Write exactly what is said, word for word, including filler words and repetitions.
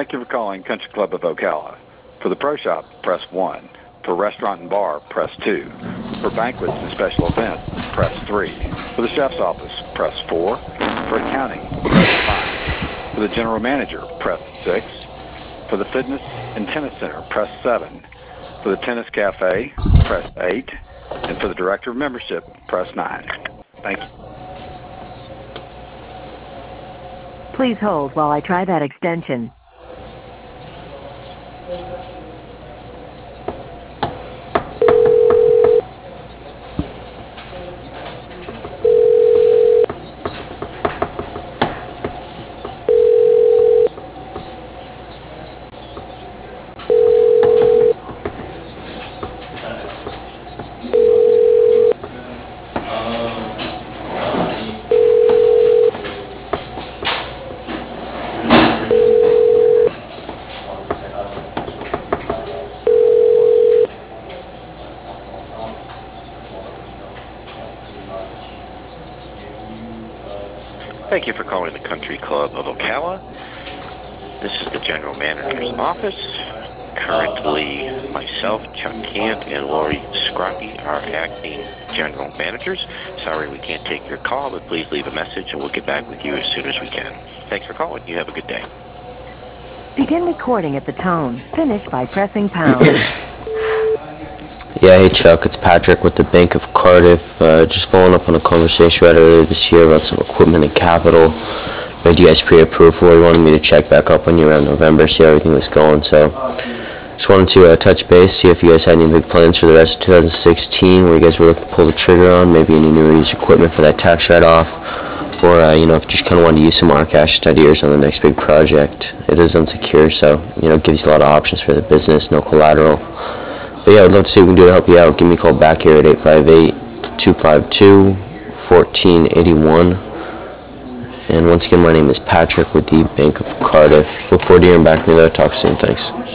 Thank you for calling Country Club of Ocala. For the Pro Shop, press one. For restaurant and bar, press two. For banquets and special events, press three. For the chef's office, press four. For accounting, press five. For the general manager, press six. For the fitness and tennis center, press seven. For the tennis cafe, press eight. And for the director of membership, press nine. Thank you. Please hold while I try that extension. Thank you for calling the Country Club of Ocala. This is the General Manager's office. Currently, myself, Chuck Cant, and Lori Scroppy are acting General Managers. Sorry we can't take your call, but please leave a message and we'll get back with you as soon as we can. Thanks for calling. You have a good day. Begin recording at the tone. Finish by pressing pound. Yeah, hey Chuck, it's Patrick with the Bank of Cardiff. Uh, just following up on a conversation we had earlier this year about some equipment and capital. Made you guys pre-approved for. You wanted me to check back up on you around November, see how everything was going. So, just wanted to uh, touch base, see if you guys had any big plans for the rest of two thousand sixteen, where you guys were looking to pull the trigger on, maybe any new used equipment for that tax write-off, or uh, you know, if you just kind of wanted to use some more cash studiers on the next big project. It is unsecured, so you know, it gives you a lot of options for the business, no collateral. But yeah, I'd love to see what we can do to help you out. Give me a call back here at eight five eight, two five two, one four eight one. And once again, my name is Patrick with the Bank of Cardiff. Look forward to hearing back from you there. Talk soon. Thanks.